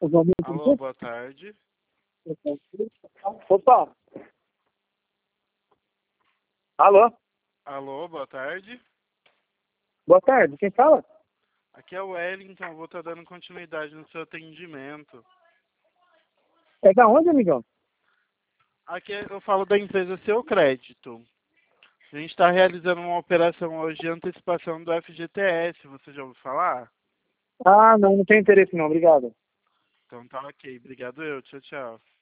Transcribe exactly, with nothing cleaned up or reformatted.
Alô, boa tarde. Opa! Alô? Alô, boa tarde. Boa tarde, quem fala? Aqui é o Wellington, vou estar dando continuidade no seu atendimento. É da onde, amigão? Aqui eu falo da empresa Seu Crédito. A gente está realizando uma operação hoje de antecipação do F G T S, você já ouviu falar? Ah, não, não tem interesse não, obrigado. Então tá ok, obrigado eu, tchau, tchau.